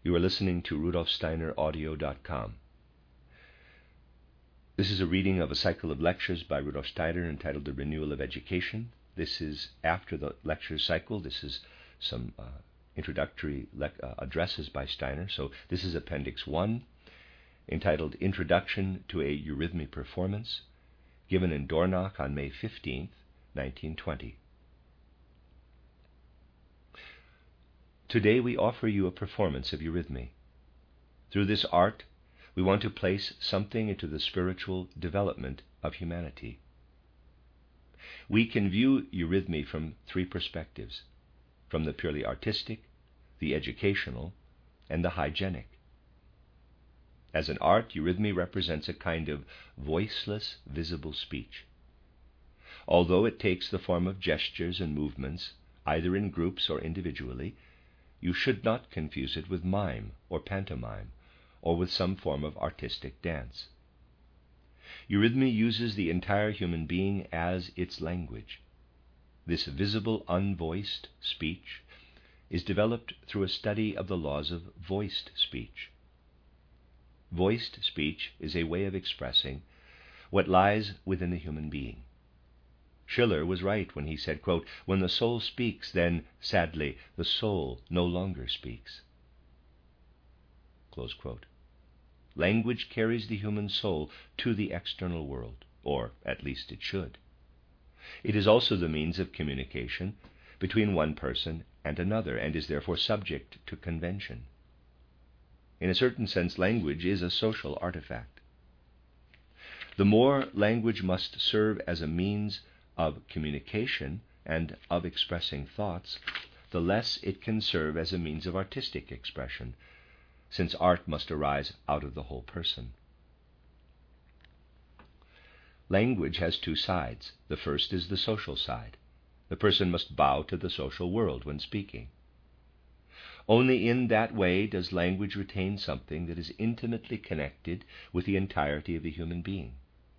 You are listening to rudolfsteineraudio.com. This is a reading of a cycle of lectures by Rudolf Steiner entitled The Renewal of Education. This is after the lecture cycle. This is some introductory addresses by Steiner. So this is Appendix 1, entitled Introduction to a Eurythmy Performance, given in Dornach on May 15, 1920. Today we offer you a performance of eurythmy. Through this art, we want to place something into the spiritual development of humanity. We can view eurythmy from three perspectives: from the purely artistic, the educational, and the hygienic. As an art, eurythmy represents a kind of voiceless, visible speech. Although it takes the form of gestures and movements, either in groups or individually, you should not confuse it with mime or pantomime, or with some form of artistic dance. Eurythmy uses the entire human being as its language. This visible, unvoiced speech is developed through a study of the laws of voiced speech. Voiced speech is a way of expressing what lies within the human being. Schiller was right when he said, quote, "When the soul speaks, then, sadly, the soul no longer speaks." Close quote. Language carries the human soul to the external world, or at least it should. It is also the means of communication between one person and another, and is therefore subject to convention. In a certain sense, language is a social artifact. The more language must serve as a means of communication and of expressing thoughts, the less it can serve as a means of artistic expression, since art must arise out of the whole person. Language has two sides. The first is the social side. The person must bow to the social world when speaking. Only in that way does language retain something that is intimately connected with the entirety of the human being.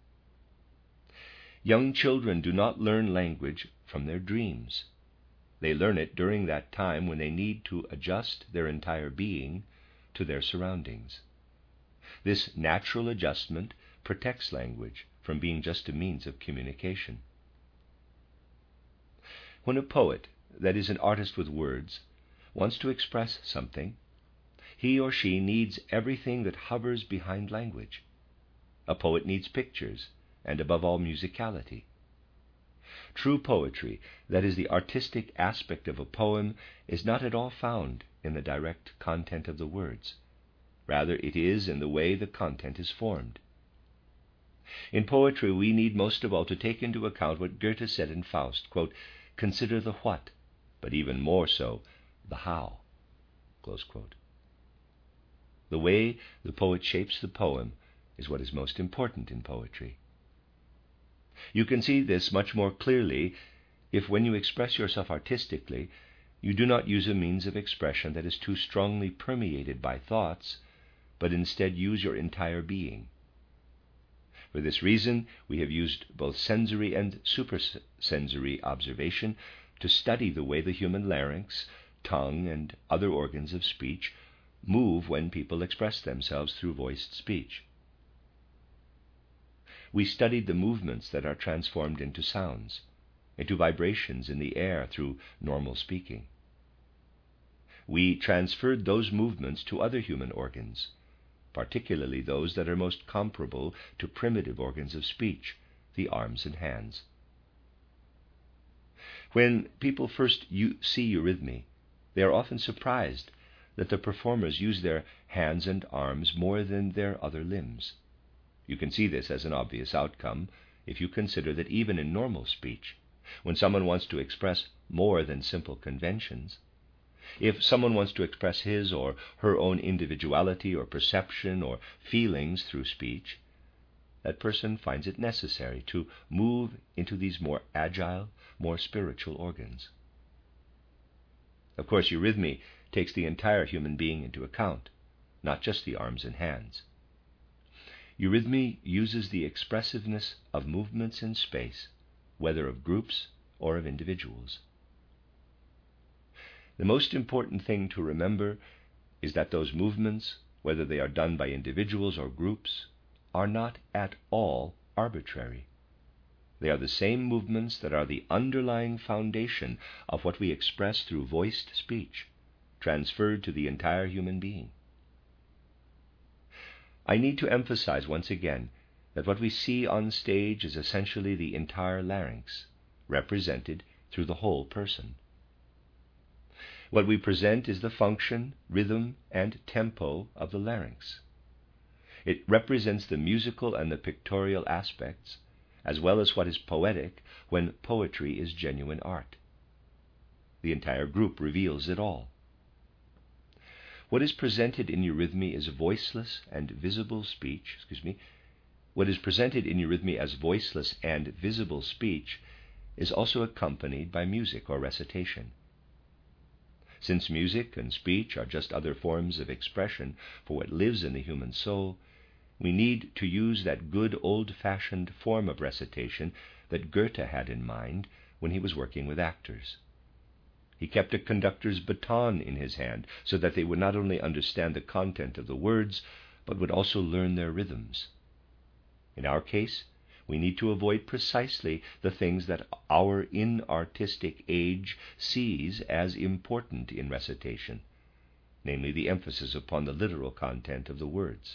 Young children do not learn language from their dreams. They learn it during that time when they need to adjust their entire being to their surroundings. This natural adjustment protects language from being just a means of communication. When a poet, that is, an artist with words, wants to express something, he or she needs everything that hovers behind language. A poet needs pictures, and above all, musicality. True poetry, that is, the artistic aspect of a poem, is not at all found in the direct content of the words. Rather, it is in the way the content is formed. In poetry, we need most of all to take into account what Goethe said in Faust, quote, "Consider the what, but even more so, the how." Close quote. The way the poet shapes the poem is what is most important in poetry. You can see this much more clearly if, when you express yourself artistically, you do not use a means of expression that is too strongly permeated by thoughts, but instead use your entire being. For this reason, we have used both sensory and supersensory observation to study the way the human larynx, tongue, and other organs of speech move when people express themselves through voiced speech. We studied the movements that are transformed into sounds, into vibrations in the air through normal speaking. We transferred those movements to other human organs, particularly those that are most comparable to primitive organs of speech, the arms and hands. When people first see eurythmy, they are often surprised that the performers use their hands and arms more than their other limbs. You can see this as an obvious outcome if you consider that even in normal speech, when someone wants to express more than simple conventions, if someone wants to express his or her own individuality or perception or feelings through speech, that person finds it necessary to move into these more agile, more spiritual organs. Of course, eurythmy takes the entire human being into account, not just the arms and hands. Eurythmy uses the expressiveness of movements in space, whether of groups or of individuals. The most important thing to remember is that those movements, whether they are done by individuals or groups, are not at all arbitrary. They are the same movements that are the underlying foundation of what we express through voiced speech, transferred to the entire human being. I need to emphasize once again that what we see on stage is essentially the entire larynx, represented through the whole person. What we present is the function, rhythm, and tempo of the larynx. It represents the musical and the pictorial aspects, as well as what is poetic when poetry is genuine art. The entire group reveals it all. What is presented in eurythmy is voiceless and visible speech. What is presented in eurythmy as voiceless and visible speech is also accompanied by music or recitation. Since music and speech are just other forms of expression for what lives in the human soul, we need to use that good old-fashioned form of recitation that Goethe had in mind when he was working with actors. He kept a conductor's baton in his hand so that they would not only understand the content of the words, but would also learn their rhythms. In our case, we need to avoid precisely the things that our inartistic age sees as important in recitation, namely the emphasis upon the literal content of the words.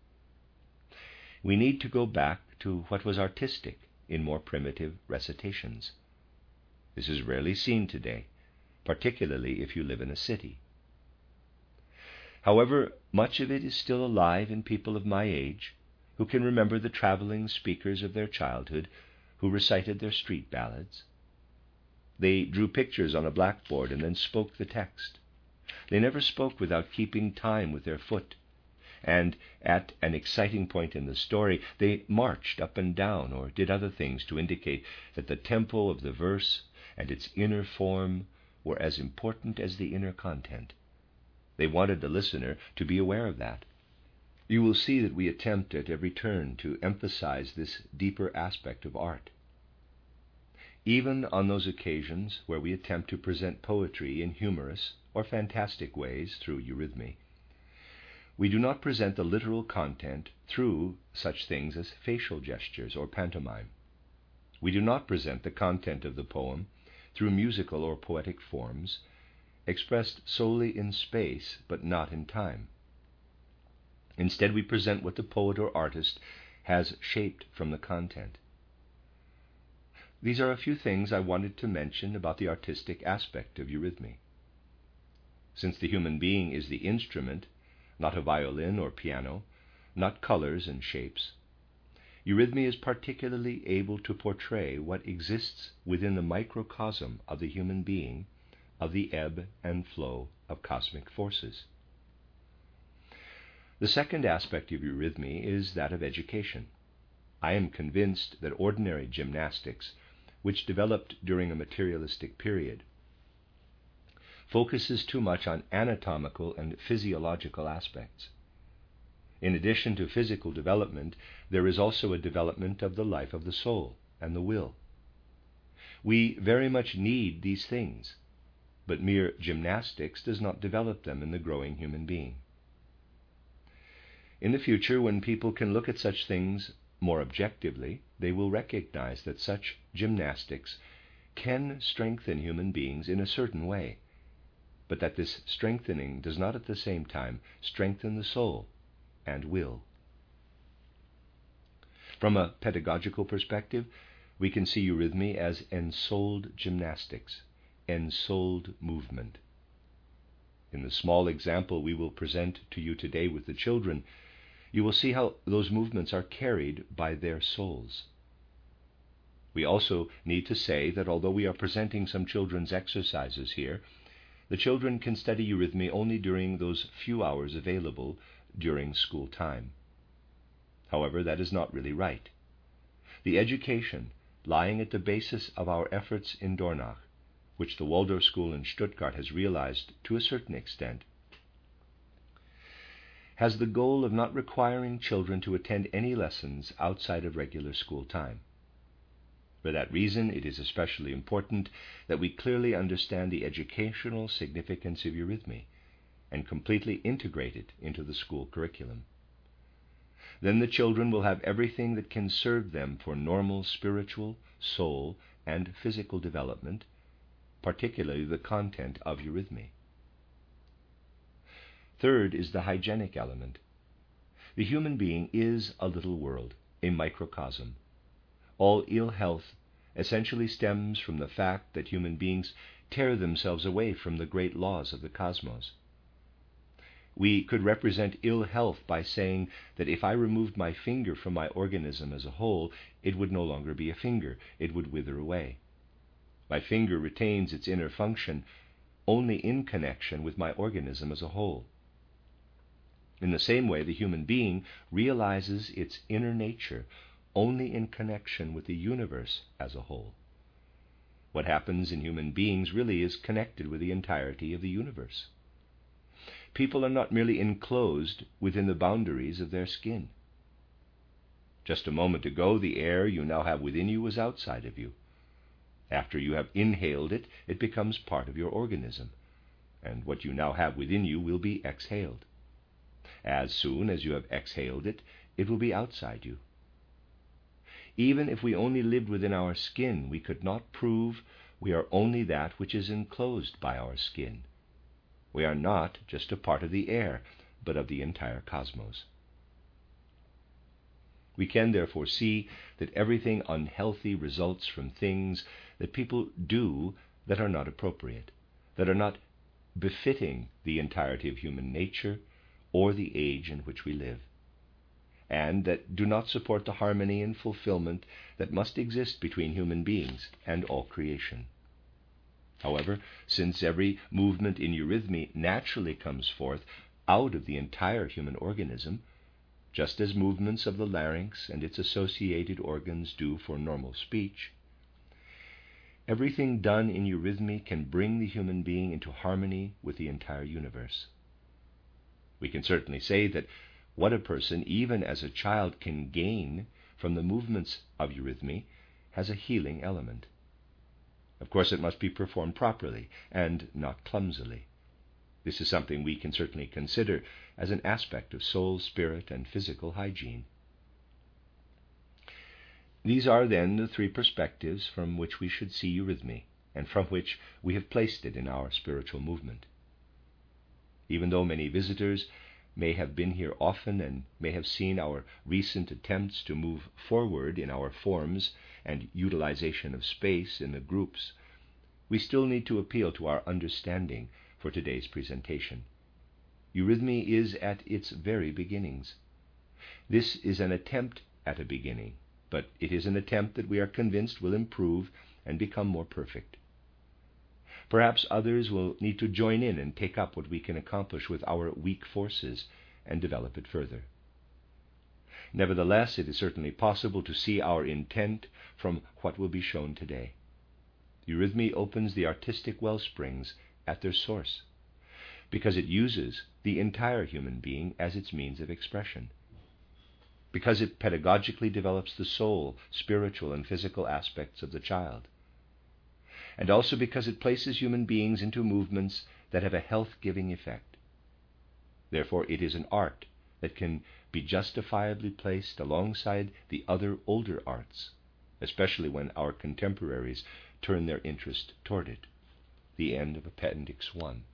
We need to go back to what was artistic in more primitive recitations. This is rarely seen today, particularly if you live in a city. However, much of it is still alive in people of my age, who can remember the traveling speakers of their childhood who recited their street ballads. They drew pictures on a blackboard and then spoke the text. They never spoke without keeping time with their foot, and at an exciting point in the story, they marched up and down or did other things to indicate that the tempo of the verse and its inner form were as important as the inner content. They wanted the listener to be aware of that. You will see that we attempt at every turn to emphasize this deeper aspect of art. Even on those occasions where we attempt to present poetry in humorous or fantastic ways through eurythmy, we do not present the literal content through such things as facial gestures or pantomime. We do not present the content of the poem through musical or poetic forms, expressed solely in space but not in time. Instead, we present what the poet or artist has shaped from the content. These are a few things I wanted to mention about the artistic aspect of eurythmy. Since the human being is the instrument, not a violin or piano, not colors and shapes, eurythmy is particularly able to portray what exists within the microcosm of the human being, of the ebb and flow of cosmic forces. The second aspect of eurythmy is that of education. I am convinced that ordinary gymnastics, which developed during a materialistic period, focuses too much on anatomical and physiological aspects. In addition to physical development, there is also a development of the life of the soul and the will. We very much need these things, but mere gymnastics does not develop them in the growing human being. In the future, when people can look at such things more objectively, they will recognize that such gymnastics can strengthen human beings in a certain way, but that this strengthening does not at the same time strengthen the soul and will. From a pedagogical perspective, we can see eurythmy as ensouled gymnastics, ensouled movement. In the small example we will present to you today with the children, you will see how those movements are carried by their souls. We also need to say that although we are presenting some children's exercises here, the children can study eurythmy only during those few hours available during school time. However, that is not really right. The education lying at the basis of our efforts in Dornach, which the Waldorf School in Stuttgart has realized to a certain extent, has the goal of not requiring children to attend any lessons outside of regular school time. For that reason, it is especially important that we clearly understand the educational significance of eurythmy, and completely integrate it into the school curriculum. Then the children will have everything that can serve them for normal spiritual, soul, and physical development, particularly the content of eurythmy. Third is the hygienic element. The human being is a little world, a microcosm. All ill health essentially stems from the fact that human beings tear themselves away from the great laws of the cosmos. We could represent ill health by saying that if I removed my finger from my organism as a whole, it would no longer be a finger, it would wither away. My finger retains its inner function only in connection with my organism as a whole. In the same way, the human being realizes its inner nature only in connection with the universe as a whole. What happens in human beings really is connected with the entirety of the universe. People are not merely enclosed within the boundaries of their skin. Just a moment ago, the air you now have within you was outside of you. After you have inhaled it, it becomes part of your organism, and what you now have within you will be exhaled. As soon as you have exhaled it, it will be outside you. Even if we only lived within our skin, we could not prove we are only that which is enclosed by our skin. We are not just a part of the air, but of the entire cosmos. We can therefore see that everything unhealthy results from things that people do that are not appropriate, that are not befitting the entirety of human nature or the age in which we live, and that do not support the harmony and fulfillment that must exist between human beings and all creation. However, since every movement in eurythmy naturally comes forth out of the entire human organism, just as movements of the larynx and its associated organs do for normal speech, everything done in eurythmy can bring the human being into harmony with the entire universe. We can certainly say that what a person, even as a child, can gain from the movements of eurythmy has a healing element. Of course, it must be performed properly and not clumsily. This is something we can certainly consider as an aspect of soul, spirit, and physical hygiene. These are then the three perspectives from which we should see eurythmy, and from which we have placed it in our spiritual movement. Even though many visitors may have been here often and may have seen our recent attempts to move forward in our forms and utilization of space in the groups, we still need to appeal to our understanding for today's presentation. Eurythmy is at its very beginnings. This is an attempt at a beginning, but it is an attempt that we are convinced will improve and become more perfect. Perhaps others will need to join in and take up what we can accomplish with our weak forces and develop it further. Nevertheless, it is certainly possible to see our intent from what will be shown today. Eurythmy opens the artistic well springs at their source, because it uses the entire human being as its means of expression, because it pedagogically develops the soul, spiritual and physical aspects of the child, and also because it places human beings into movements that have a health-giving effect. Therefore, it is an art that can be justifiably placed alongside the other older arts, especially when our contemporaries turn their interest toward it. The end of Appendix 1.